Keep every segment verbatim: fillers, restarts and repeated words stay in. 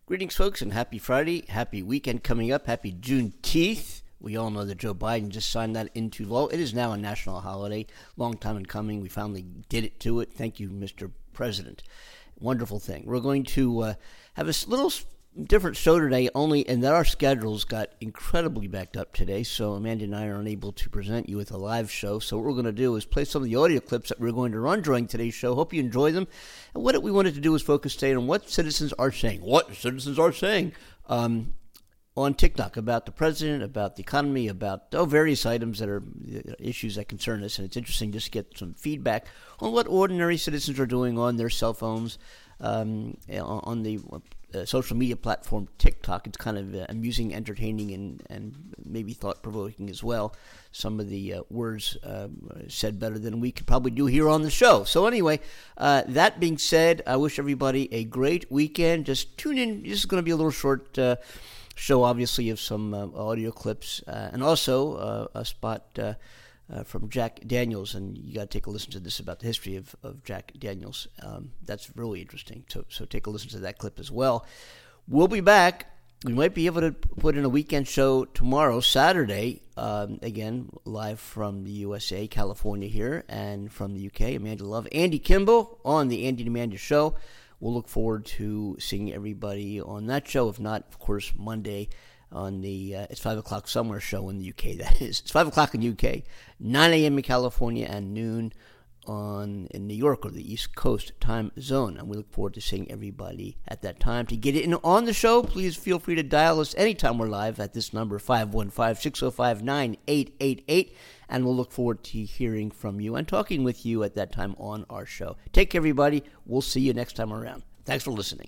Greetings, folks, and happy Friday. Happy weekend coming up. Happy Juneteenth. We all know that Joe Biden just signed that into law. It is now a national holiday. Long time in coming. We finally did it to it. Thank you, Mister President. Wonderful thing. We're going to uh, have a little different show today, only and that our schedules got incredibly backed up today, so Amanda and I are unable to present you with a live show. So what we're going to do is play some of the audio clips that we're going to run during today's show. Hope you enjoy them. And what we wanted to do is focus today on what citizens are saying. What citizens are saying um, on TikTok about the president, about the economy, about oh, various items that are issues that concern us. And it's interesting just to get some feedback on what ordinary citizens are doing on their cell phones, um, on the Uh, social media platform TikTok. It's kind of uh, amusing, entertaining, and, and maybe thought-provoking as well. Some of the uh, words uh, said better than we could probably do here on the show. So anyway, uh, that being said, I wish everybody a great weekend. Just tune in. This is going to be a little short uh, show, obviously, of some uh, audio clips, uh, and also uh, a spot uh, Uh, from Jack Daniels, and you got to take a listen to this about the history of, of Jack Daniels. Um, that's really interesting, so, so take a listen to that clip as well. We'll be back. We might be able to put in a weekend show tomorrow, Saturday, um, again, live from the U S A, California here, and from the U K, Amanda Love, Andy Kimball on the Andy and Amanda Show. We'll look forward to seeing everybody on that show, if not, of course, Monday on the, uh, it's five o'clock somewhere show in the U K, that is. It's five o'clock in the U K, nine a.m. in California, and noon on in New York or the East Coast time zone. And we look forward to seeing everybody at that time. To get in on the show, please feel free to dial us anytime we're live at this number, five one five, six oh five, nine eight eight eight. And we'll look forward to hearing from you and talking with you at that time on our show. Take care, everybody. We'll see you next time around. Thanks for listening.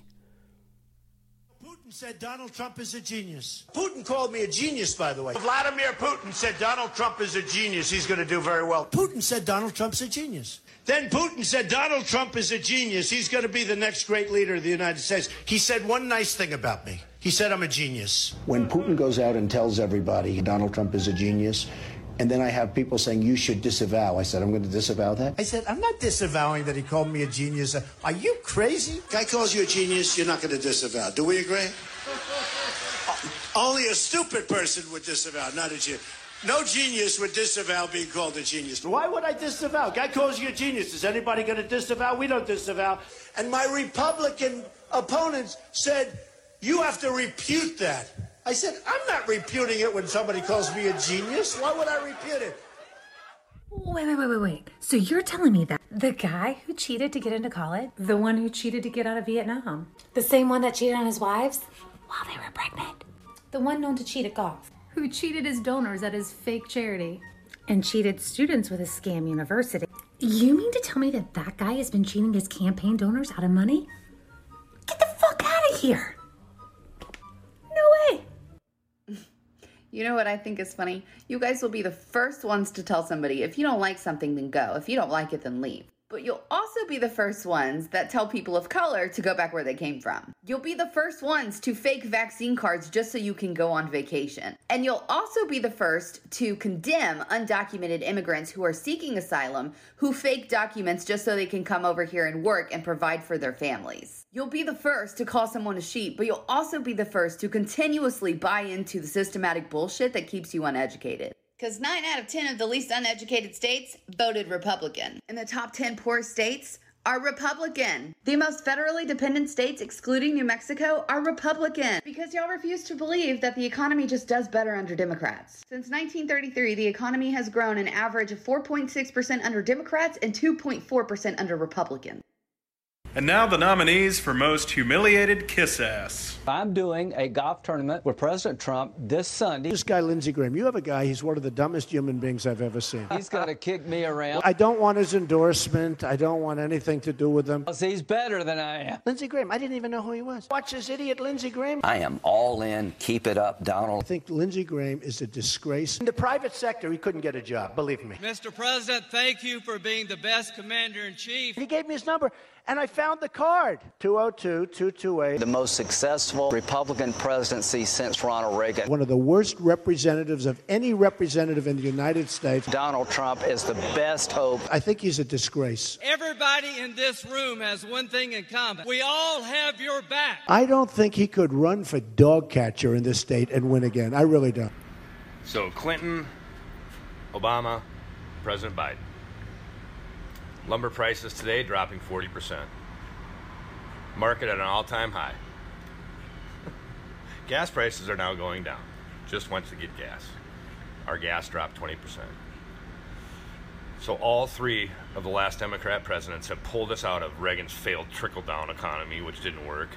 Putin said Donald Trump is a genius. Putin called me a genius, by the way. Vladimir Putin said Donald Trump is a genius. He's going to do very well. Putin said Donald Trump's a genius. Then Putin said Donald Trump is a genius. He's going to be the next great leader of the United States. He said one nice thing about me. He said I'm a genius. When Putin goes out and tells everybody Donald Trump is a genius, and then I have people saying, you should disavow. I said, I'm going to disavow that? I said, I'm not disavowing that he called me a genius. Are you crazy? Guy calls you a genius, you're not going to disavow. Do we agree? Only a stupid person would disavow, not a genius. No genius would disavow being called a genius. Why would I disavow? Guy calls you a genius. Is anybody going to disavow? We don't disavow. And my Republican opponents said, you have to repute that. I said, I'm not reputing it when somebody calls me a genius. Why would I repute it? Wait, wait, wait, wait, wait. So you're telling me that the guy who cheated to get into college, the one who cheated to get out of Vietnam, the same one that cheated on his wives while they were pregnant, the one known to cheat at golf, who cheated his donors at his fake charity, and cheated students with his scam university. You mean to tell me that that guy has been cheating his campaign donors out of money? Get the fuck out of here. No way. You know what I think is funny? You guys will be the first ones to tell somebody, if you don't like something, then go. If you don't like it, then leave. But you'll also be the first ones that tell people of color to go back where they came from. You'll be the first ones to fake vaccine cards just so you can go on vacation. And you'll also be the first to condemn undocumented immigrants who are seeking asylum, who fake documents just so they can come over here and work and provide for their families. You'll be the first to call someone a sheep, but you'll also be the first to continuously buy into the systematic bullshit that keeps you uneducated. Because nine out of ten of the least uneducated states voted Republican. And the top ten poorest states are Republican. The most federally dependent states, excluding New Mexico, are Republican. Because y'all refuse to believe that the economy just does better under Democrats. Since nineteen thirty-three, the economy has grown an average of four point six percent under Democrats and two point four percent under Republicans. And now the nominees for Most Humiliated Kiss Ass. I'm doing a golf tournament with President Trump this Sunday. This guy, Lindsey Graham, you have a guy, he's one of the dumbest human beings I've ever seen. He's got to kick me around. I don't want his endorsement. I don't want anything to do with him. He's better than I am. Lindsey Graham, I didn't even know who he was. Watch this idiot, Lindsey Graham. I am all in. Keep it up, Donald. I think Lindsey Graham is a disgrace. In the private sector, he couldn't get a job, believe me. Mister President, thank you for being the best commander-in-chief. He gave me his number. And I found the card, two oh two, two two eight. The most successful Republican presidency since Ronald Reagan. One of the worst representatives of any representative in the United States. Donald Trump is the best hope. I think he's a disgrace. Everybody in this room has one thing in common. We all have your back. I don't think he could run for dog catcher in this state and win again. I really don't. So Clinton, Obama, President Biden. Lumber prices today dropping forty percent. Market at an all-time high. Gas prices are now going down. Just went to get gas. Our gas dropped twenty percent. So all three of the last Democrat presidents have pulled us out of Reagan's failed trickle-down economy, which didn't work.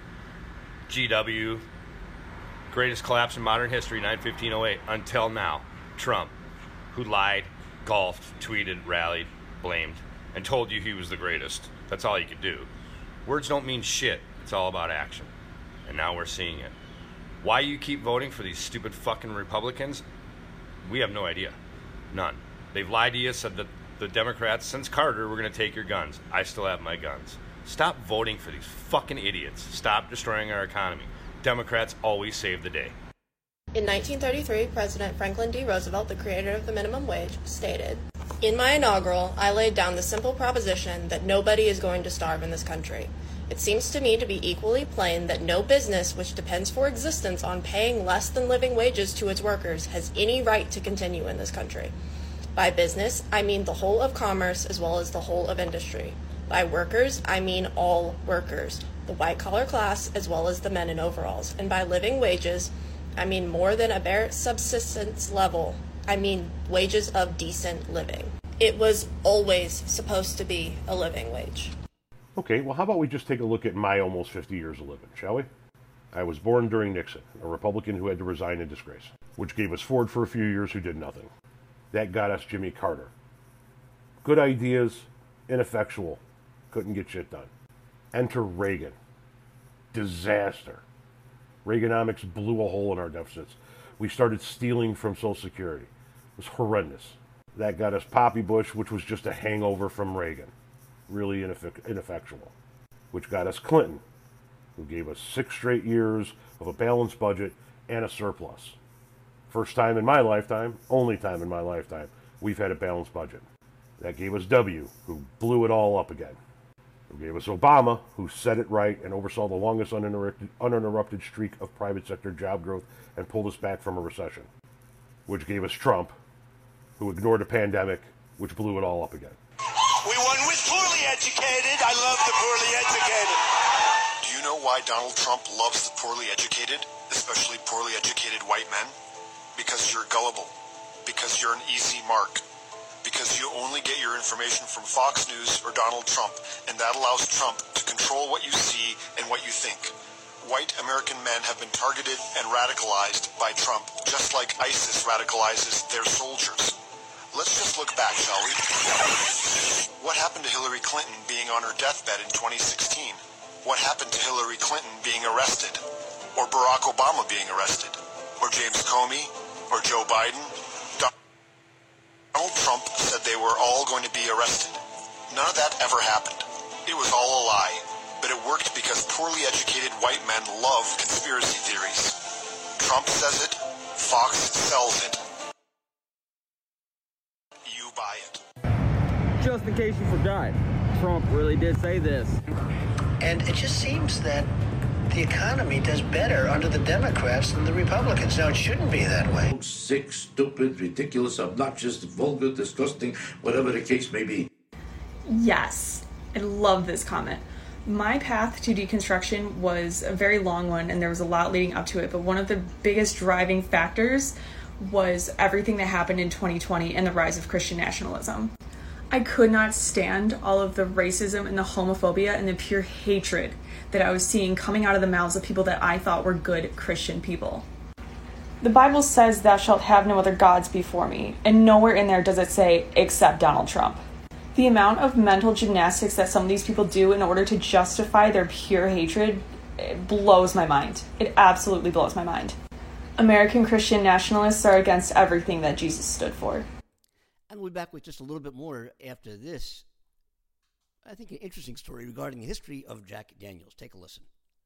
G W, greatest collapse in modern history, nine fifteen oh eight, until now. Trump, who lied, golfed, tweeted, rallied, blamed, and told you he was the greatest. That's all he could do. Words don't mean shit. It's all about action. And now we're seeing it. Why you keep voting for these stupid fucking Republicans, we have no idea. None. They've lied to you, said that the Democrats, since Carter, were going to take your guns. I still have my guns. Stop voting for these fucking idiots. Stop destroying our economy. Democrats always save the day. In nineteen thirty-three, President Franklin D. Roosevelt, the creator of the minimum wage, stated, "In my inaugural, I laid down the simple proposition that nobody is going to starve in this country. It seems to me to be equally plain that no business which depends for existence on paying less than living wages to its workers has any right to continue in this country. By business, I mean the whole of commerce as well as the whole of industry. By workers, I mean all workers, the white-collar class as well as the men in overalls. And by living wages, I mean more than a bare subsistence level. I mean wages of decent living. It was always supposed to be a living wage." Okay, well, how about we just take a look at my almost fifty years of living, shall we? I was born during Nixon, a Republican who had to resign in disgrace, which gave us Ford for a few years who did nothing. That got us Jimmy Carter. Good ideas, ineffectual, couldn't get shit done. Enter Reagan. Disaster. Reaganomics blew a hole in our deficits. We started stealing from Social Security. It was horrendous. That got us Poppy Bush, which was just a hangover from Reagan. Really ineffect- ineffectual. Which got us Clinton, who gave us six straight years of a balanced budget and a surplus. First time in my lifetime, only time in my lifetime, we've had a balanced budget. That gave us W, who blew it all up again. Who gave us Obama, who set it right and oversaw the longest uninterrupted, uninterrupted streak of private sector job growth and pulled us back from a recession. Which gave us Trump, who ignored a pandemic, which blew it all up again. We won with poorly educated. I love the poorly educated. Do you know why Donald Trump loves the poorly educated, especially poorly educated white men? Because you're gullible. Because you're an easy mark. Because you only get your information from Fox News or Donald Trump, and that allows Trump to control what you see and what you think. White American men have been targeted and radicalized by Trump, just like ISIS radicalizes their soldiers. Let's just look back, shall we? What happened to Hillary Clinton being on her deathbed in twenty sixteen? What happened to Hillary Clinton being arrested? Or Barack Obama being arrested? Or James Comey? Or Joe Biden? Donald Trump said they were all going to be arrested. None of that ever happened. It was all a lie. But it worked because poorly educated white men love conspiracy theories. Trump says it. Fox sells it. You buy it. Just in case you forgot, Trump really did say this. And it just seems that the economy does better under the Democrats than the Republicans. Now, it shouldn't be that way. Sick, stupid, ridiculous, obnoxious, vulgar, disgusting, whatever the case may be. Yes, I love this comment. My path to deconstruction was a very long one, and there was a lot leading up to it, but one of the biggest driving factors was everything that happened in twenty twenty and the rise of Christian nationalism. I could not stand all of the racism and the homophobia and the pure hatred that I was seeing coming out of the mouths of people that I thought were good Christian people. The Bible says, "Thou shalt have no other gods before me," and nowhere in there does it say, except Donald Trump. The amount of mental gymnastics that some of these people do in order to justify their pure hatred, it blows my mind. It absolutely blows my mind. American Christian nationalists are against everything that Jesus stood for. And we'll be back with just a little bit more after this I think, an interesting story regarding the history of Jack Daniels. Take a listen.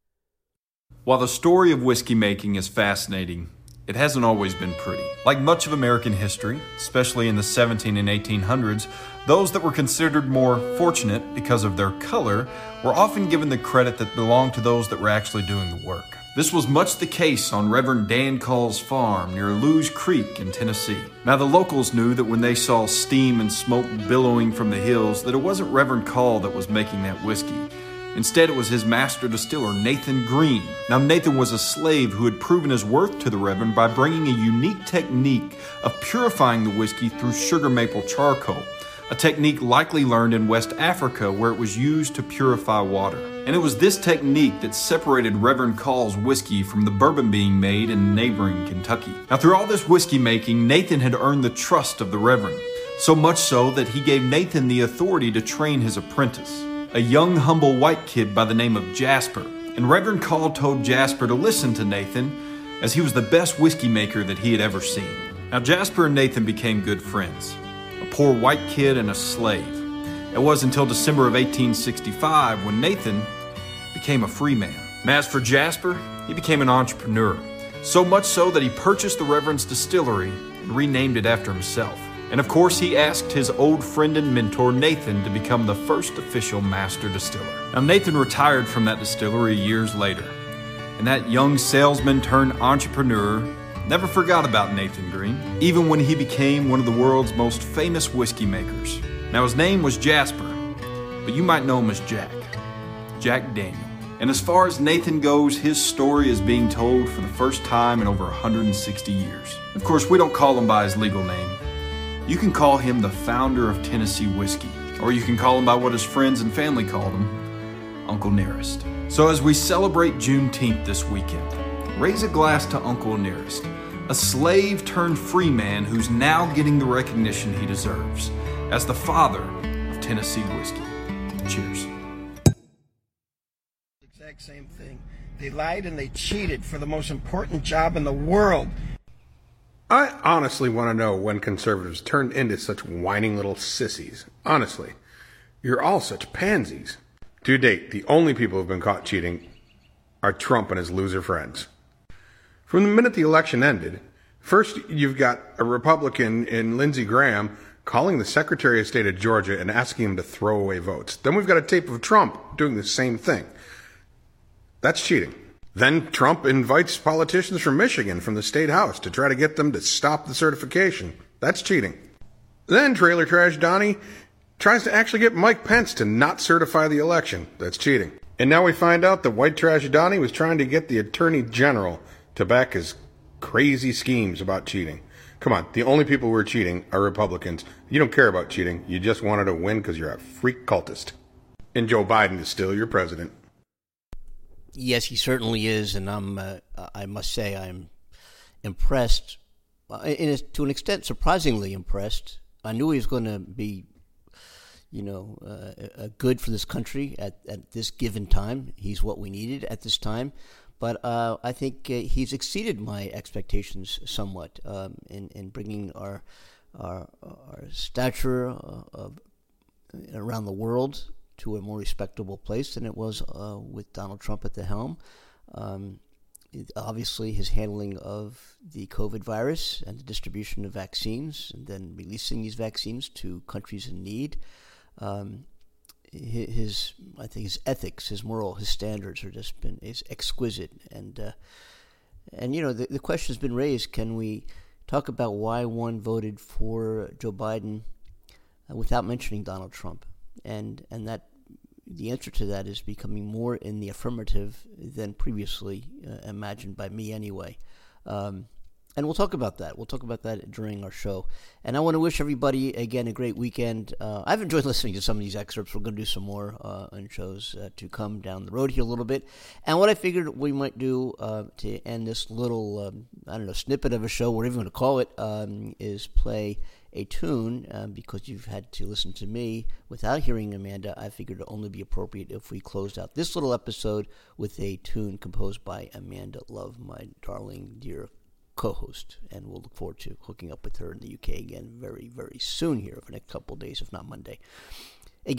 While the story of whiskey making is fascinating, it hasn't always been pretty. Like much of American history, especially in the seventeen and eighteen hundreds, those that were considered more fortunate because of their color were often given the credit that belonged to those that were actually doing the work. This was much the case on Reverend Dan Call's farm near Luge Creek in Tennessee. Now the locals knew that when they saw steam and smoke billowing from the hills that it wasn't Reverend Call that was making that whiskey. Instead, it was his master distiller, Nathan Green. Now, Nathan was a slave who had proven his worth to the Reverend by bringing a unique technique of purifying the whiskey through sugar maple charcoal, a technique likely learned in West Africa where it was used to purify water. And it was this technique that separated Reverend Call's whiskey from the bourbon being made in neighboring Kentucky. Now, through all this whiskey making, Nathan had earned the trust of the Reverend, so much so that he gave Nathan the authority to train his apprentice, a young, humble white kid by the name of Jasper. And Reverend Call told Jasper to listen to Nathan, as he was the best whiskey maker that he had ever seen. Now, Jasper and Nathan became good friends, a poor white kid and a slave. It was until December of eighteen sixty-five when Nathan became a free man. And as for Jasper, he became an entrepreneur, so much so that he purchased the Reverend's distillery and renamed it after himself. And of course, he asked his old friend and mentor, Nathan, to become the first official master distiller. Now, Nathan retired from that distillery years later, and that young salesman turned entrepreneur never forgot about Nathan Green, even when he became one of the world's most famous whiskey makers. Now, his name was Jasper, but you might know him as Jack, Jack Daniel. And as far as Nathan goes, his story is being told for the first time in over one hundred sixty years. Of course, we don't call him by his legal name. You can call him the founder of Tennessee whiskey, or you can call him by what his friends and family called him, Uncle Nearest. So as we celebrate Juneteenth this weekend, raise a glass to Uncle Nearest, a slave turned free man who's now getting the recognition he deserves as the father of Tennessee whiskey. Cheers. Exact same thing. They lied and they cheated for the most important job in the world. I honestly want to know when conservatives turned into such whining little sissies. Honestly, you're all such pansies. To date, the only people who've been caught cheating are Trump and his loser friends. From the minute the election ended, first you've got a Republican in Lindsey Graham calling the Secretary of State of Georgia and asking him to throw away votes. Then we've got a tape of Trump doing the same thing. That's cheating. Then Trump invites politicians from Michigan from the state house to try to get them to stop the certification. That's cheating. Then Trailer Trash Donnie tries to actually get Mike Pence to not certify the election. That's cheating. And now we find out that White Trash Donnie was trying to get the Attorney General to back his crazy schemes about cheating. Come on, the only people who are cheating are Republicans. You don't care about cheating. You just wanted to win because you're a freak cultist. And Joe Biden is still your president. Yes, he certainly is, and I'm. Uh, I must say, I'm impressed, uh, in a, to an extent, surprisingly impressed. I knew he was going to be, you know, uh, uh, good for this country at, at this given time. He's what we needed at this time, but uh, I think uh, he's exceeded my expectations somewhat um, in in bringing our our, our stature uh, of, around the world to a more respectable place than it was uh, with Donald Trump at the helm. Um, it, obviously, his handling of the COVID virus and the distribution of vaccines and then releasing these vaccines to countries in need. Um, his, his, I think his ethics, his moral, his standards are just been is exquisite. And, uh, and you know, the, the question has been raised, can we talk about why one voted for Joe Biden uh, without mentioning Donald Trump? And and that the answer to that is becoming more in the affirmative than previously uh, imagined by me anyway. Um, and we'll talk about that. We'll talk about that during our show. And I want to wish everybody, again, a great weekend. Uh, I've enjoyed listening to some of these excerpts. We're going to do some more uh, on shows uh, to come down the road here a little bit. And what I figured we might do uh, to end this little, um, I don't know, snippet of a show, whatever you want to call it, um, is play a tune, um, because you've had to listen to me without hearing Amanda. I figured it would only be appropriate if we closed out this little episode with a tune composed by Amanda Love, my darling, dear co-host. And we'll look forward to hooking up with her in the U K again very, very soon here over the next couple of days, if not Monday. Again,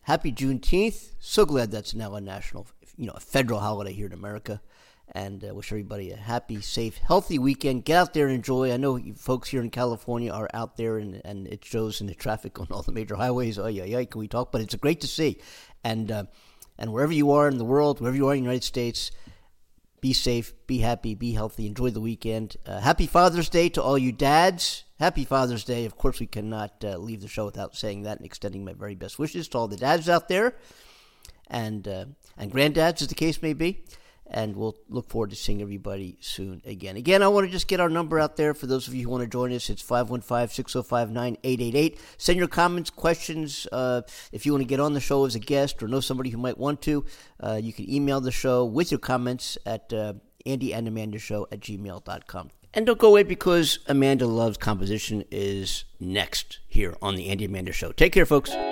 happy Juneteenth. So glad that's now a national, you know, a federal holiday here in America. And uh, wish everybody a happy, safe, healthy weekend. Get out there and enjoy. I know you folks here in California are out there, and, and it shows in the traffic on all the major highways. Oh, yeah, yeah, can we talk? But it's great to see. And uh, and wherever you are in the world, wherever you are in the United States, be safe, be happy, be healthy, enjoy the weekend. Uh, happy Father's Day to all you dads. Happy Father's Day. Of course, we cannot uh, leave the show without saying that and extending my very best wishes to all the dads out there, and uh, and granddads, as the case may be. And we'll look forward to seeing everybody soon again. Again, I want to just get our number out there for those of you who want to join us. It's five one five, six oh five, nine eight eight eight. Send your comments, questions. Uh, if you want to get on the show as a guest or know somebody who might want to, uh, you can email the show with your comments at uh, Andy and Amanda Show at gmail dot com. And don't go away, because Amanda Loves Composition is next here on the Andy and Amanda Show. Take care, folks.